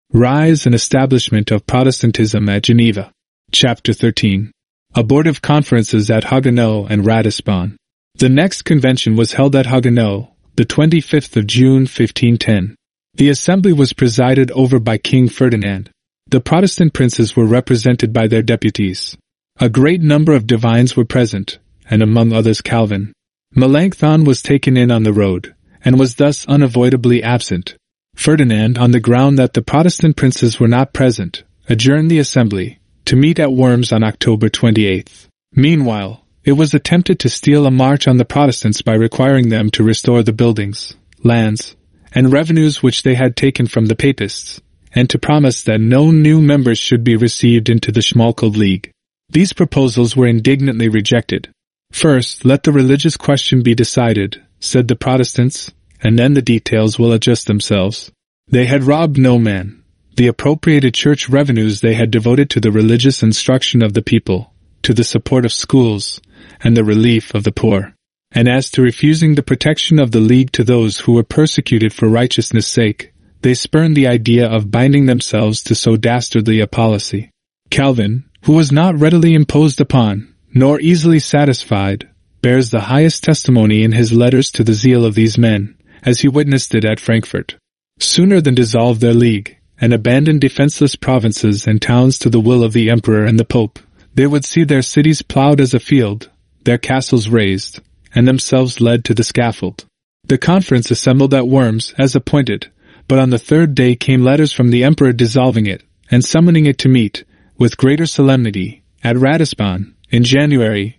Rise and Establishment of Protestantism at Geneva. Chapter 13. Abortive Conferences at Haguenau and Ratisbon. The next convention was held at Haguenau, the 25th of June 1510. The assembly was presided over by King Ferdinand. The Protestant princes were represented by their deputies. A great number of divines were present, and among others Calvin. Melanchthon was taken in on the road, and was thus unavoidably absent. Ferdinand, on the ground that the Protestant princes were not present, adjourned the assembly to meet at Worms on October 28th. Meanwhile, it was attempted to steal a march on the Protestants by requiring them to restore the buildings, lands, and revenues which they had taken from the Papists, and to promise that no new members should be received into the Schmalkald League. These proposals were indignantly rejected. First, let the religious question be decided, said the Protestants, and then the details will adjust themselves. They had robbed no man. The appropriated church revenues they had devoted to the religious instruction of the people, to the support of schools, and the relief of the poor. And as to refusing the protection of the League to those who were persecuted for righteousness' sake, they spurned the idea of binding themselves to so dastardly a policy. Calvin, who was not readily imposed upon, nor easily satisfied, bears the highest testimony in his letters to the zeal of these men, as he witnessed it at Frankfurt. Sooner than dissolve their league, and abandon defenseless provinces and towns to the will of the Emperor and the Pope, they would see their cities plowed as a field, their castles razed, and themselves led to the scaffold. The conference assembled at Worms as appointed, but on the third day came letters from the Emperor dissolving it, and summoning it to meet, with greater solemnity, at Ratisbon, in January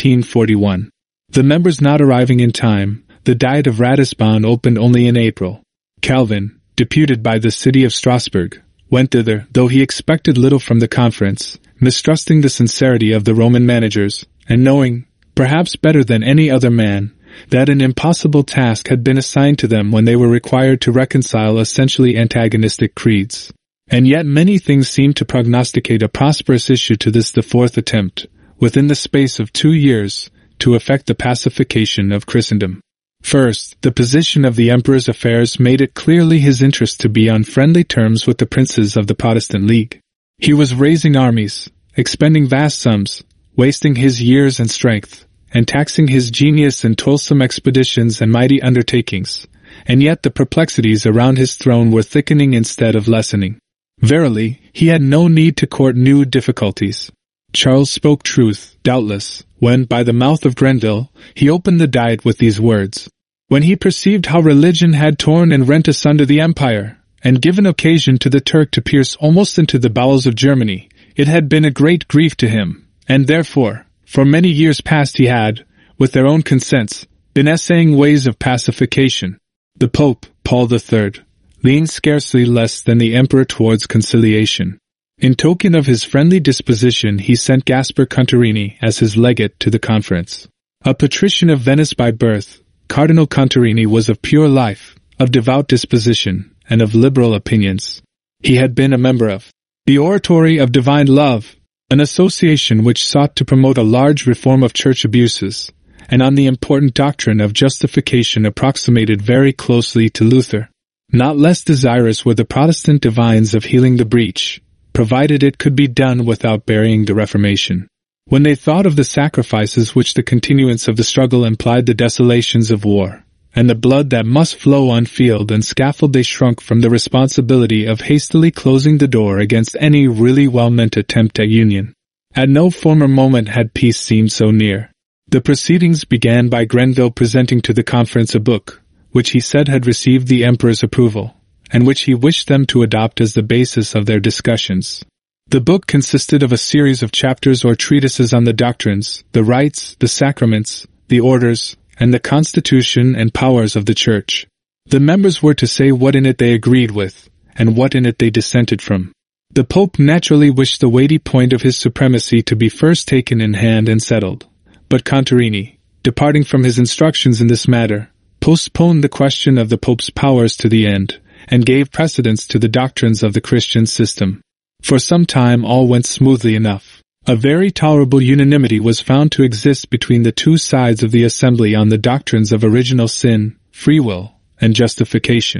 1541. The members not arriving in time, the Diet of Ratisbon opened only in April. Calvin, deputed by the city of Strasbourg, went thither, though he expected little from the conference, mistrusting the sincerity of the Roman managers, and knowing, perhaps better than any other man, that an impossible task had been assigned to them when they were required to reconcile essentially antagonistic creeds. And yet many things seemed to prognosticate a prosperous issue to this, the fourth attempt, within the space of 2 years, to effect the pacification of Christendom. First, the position of the Emperor's affairs made it clearly his interest to be on friendly terms with the princes of the Protestant League. He was raising armies, expending vast sums, wasting his years and strength, and taxing his genius in toilsome expeditions and mighty undertakings, and yet the perplexities around his throne were thickening instead of lessening. Verily, he had no need to court new difficulties. Charles spoke truth, doubtless, when, by the mouth of Grenville, he opened the Diet with these words. When he perceived how religion had torn and rent asunder the empire, and given occasion to the Turk to pierce almost into the bowels of Germany, it had been a great grief to him, and therefore, for many years past he had, with their own consents, been essaying ways of pacification. The Pope, Paul III, leaned scarcely less than the Emperor towards conciliation. In token of his friendly disposition he sent Gaspar Contarini as his legate to the conference. A patrician of Venice by birth, Cardinal Contarini was of pure life, of devout disposition, and of liberal opinions. He had been a member of the Oratory of Divine Love, an association which sought to promote a large reform of church abuses, and on the important doctrine of justification approximated very closely to Luther. Not less desirous were the Protestant divines of healing the breach, provided it could be done without burying the Reformation. When they thought of the sacrifices which the continuance of the struggle implied, the desolations of war, and the blood that must flow on field and scaffold, they shrunk from the responsibility of hastily closing the door against any really well-meant attempt at union. At no former moment had peace seemed so near. The proceedings began by Grenville presenting to the conference a book, which he said had received the Emperor's approval, and which he wished them to adopt as the basis of their discussions. The book consisted of a series of chapters or treatises on the doctrines, the rites, the sacraments, the orders, and the constitution and powers of the Church. The members were to say what in it they agreed with, and what in it they dissented from. The Pope naturally wished the weighty point of his supremacy to be first taken in hand and settled, but Contarini, departing from his instructions in this matter, postponed the question of the Pope's powers to the end, and gave precedence to the doctrines of the Christian system. For some time all went smoothly enough. A very tolerable unanimity was found to exist between the two sides of the assembly on the doctrines of original sin, free will, and justification.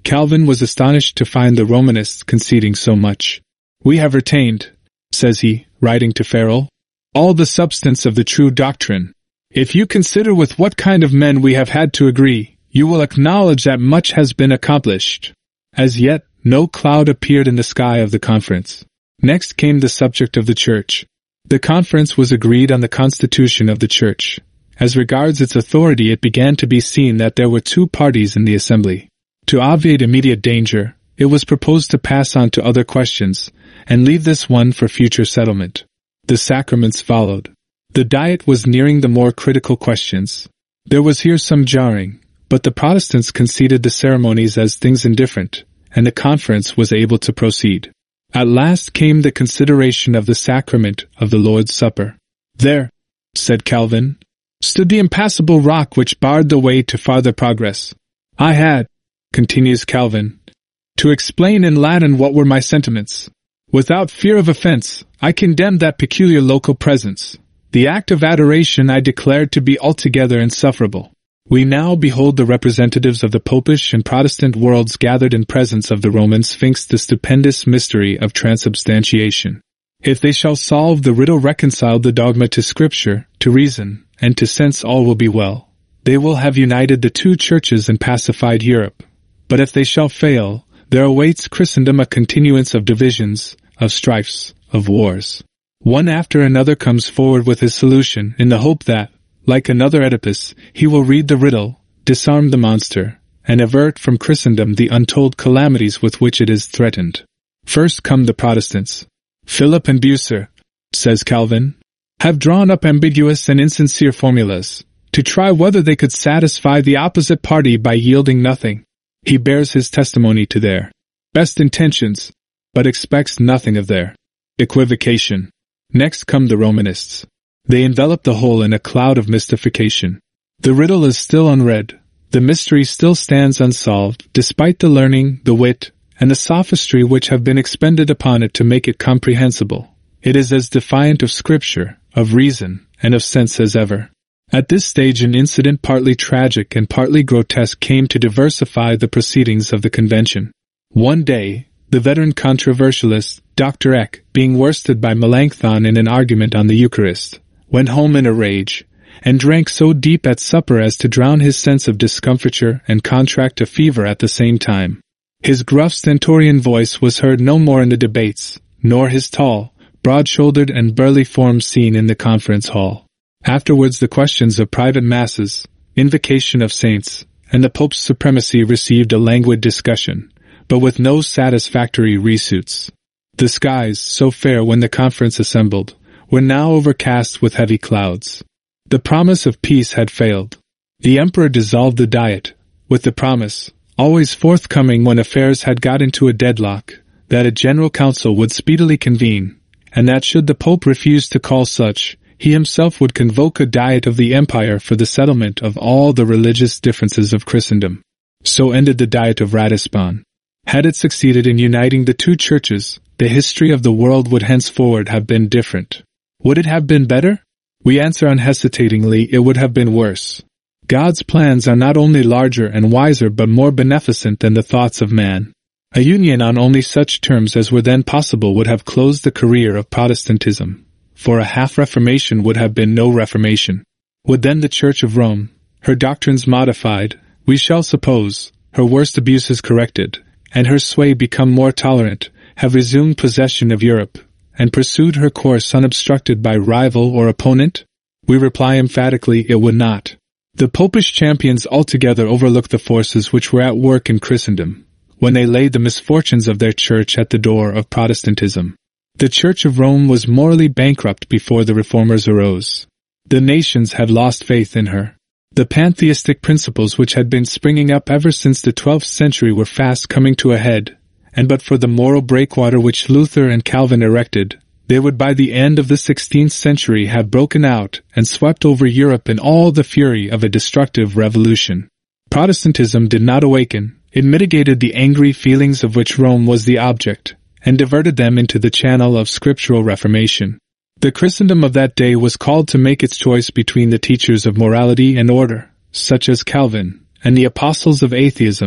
Calvin was astonished to find the Romanists conceding so much. "We have retained," says he, writing to Farel, "all the substance of the true doctrine. If you consider with what kind of men we have had to agree, you will acknowledge that much has been accomplished." As yet, no cloud appeared in the sky of the conference. Next came the subject of the Church. The conference was agreed on the constitution of the Church. As regards its authority, it began to be seen that there were two parties in the assembly. To obviate immediate danger, it was proposed to pass on to other questions, and leave this one for future settlement. The sacraments followed. The Diet was nearing the more critical questions. There was here some jarring, but the Protestants conceded the ceremonies as things indifferent, and the conference was able to proceed. At last came the consideration of the sacrament of the Lord's Supper. "There," said Calvin, "stood the impassable rock which barred the way to farther progress. I had," continues Calvin, "to explain in Latin what were my sentiments. Without fear of offense, I condemned that peculiar local presence. The act of adoration I declared to be altogether insufferable. We now behold the representatives of the Popish and Protestant worlds gathered in presence of the Roman Sphinx, the stupendous mystery of transubstantiation. If they shall solve the riddle, reconcile the dogma to Scripture, to reason, and to sense, all will be well. They will have united the two churches and pacified Europe. But if they shall fail, there awaits Christendom a continuance of divisions, of strifes, of wars. One after another comes forward with his solution, in the hope that, like another Oedipus, he will read the riddle, disarm the monster, and avert from Christendom the untold calamities with which it is threatened. First come the Protestants. Philip and Bucer, says Calvin, have drawn up ambiguous and insincere formulas, to try whether they could satisfy the opposite party by yielding nothing. He bears his testimony to their best intentions, but expects nothing of their equivocation. Next come the Romanists. They envelop the whole in a cloud of mystification. The riddle is still unread, the mystery still stands unsolved, despite the learning, the wit, and the sophistry which have been expended upon it to make it comprehensible. It is as defiant of Scripture, of reason, and of sense as ever. At this stage an incident partly tragic and partly grotesque came to diversify the proceedings of the convention. One day, the veteran controversialist, Dr. Eck, being worsted by Melanchthon in an argument on the Eucharist, went home in a rage, and drank so deep at supper as to drown his sense of discomfiture and contract a fever at the same time. His gruff stentorian voice was heard no more in the debates, nor his tall, broad-shouldered and burly form seen in the conference hall. Afterwards the questions of private masses, invocation of saints, and the Pope's supremacy received a languid discussion, but with no satisfactory resuits. The skies, so fair when the conference assembled, were now overcast with heavy clouds. The promise of peace had failed. The Emperor dissolved the Diet, with the promise, always forthcoming when affairs had got into a deadlock, that a general council would speedily convene, and that should the Pope refuse to call such, he himself would convoke a Diet of the Empire for the settlement of all the religious differences of Christendom. So ended the Diet of Ratisbon. Had it succeeded in uniting the two churches, the history of the world would henceforward have been different. Would it have been better? We answer unhesitatingly, it would have been worse. God's plans are not only larger and wiser but more beneficent than the thoughts of man. A union on only such terms as were then possible would have closed the career of Protestantism, for a half-reformation would have been no reformation. Would then the Church of Rome, her doctrines modified, we shall suppose, her worst abuses corrected, and her sway become more tolerant, have resumed possession of Europe, and pursued her course unobstructed by rival or opponent? We reply emphatically, it would not. The Popish champions altogether overlooked the forces which were at work in Christendom, when they laid the misfortunes of their church at the door of Protestantism. The Church of Rome was morally bankrupt before the Reformers arose. The nations had lost faith in her. The pantheistic principles which had been springing up ever since the 12th century were fast coming to a head, and but for the moral breakwater which Luther and Calvin erected, they would by the end of the 16th century have broken out and swept over Europe in all the fury of a destructive revolution. Protestantism did not awaken, it mitigated the angry feelings of which Rome was the object, and diverted them into the channel of scriptural reformation. The Christendom of that day was called to make its choice between the teachers of morality and order, such as Calvin, and the apostles of atheism,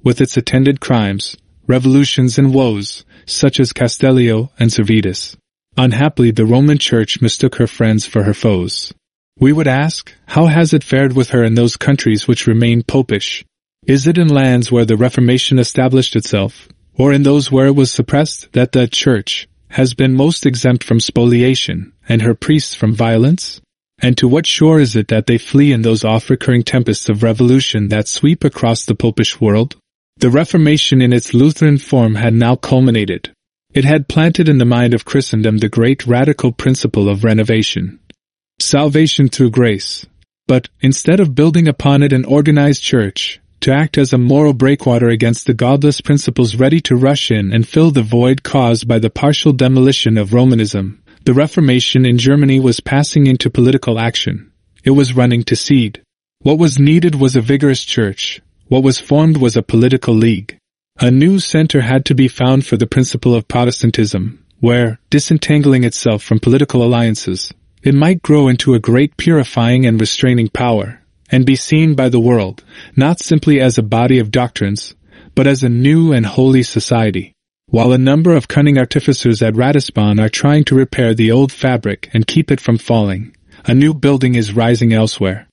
with its attendant crimes, revolutions and woes, such as Castellio and Servetus. Unhappily, the Roman Church mistook her friends for her foes. We would ask, how has it fared with her in those countries which remain popish? Is it in lands where the Reformation established itself, or in those where it was suppressed, that the Church has been most exempt from spoliation, and her priests from violence? And to what shore is it that they flee in those oft-recurring tempests of revolution that sweep across the popish world? The Reformation in its Lutheran form had now culminated. It had planted in the mind of Christendom the great radical principle of renovation. Salvation through grace. But, instead of building upon it an organized church, to act as a moral breakwater against the godless principles ready to rush in and fill the void caused by the partial demolition of Romanism, the Reformation in Germany was passing into political action. It was running to seed. What was needed was a vigorous church. What was formed was a political league. A new center had to be found for the principle of Protestantism, where, disentangling itself from political alliances, it might grow into a great purifying and restraining power, and be seen by the world, not simply as a body of doctrines, but as a new and holy society. While a number of cunning artificers at Ratisbon are trying to repair the old fabric and keep it from falling, a new building is rising elsewhere.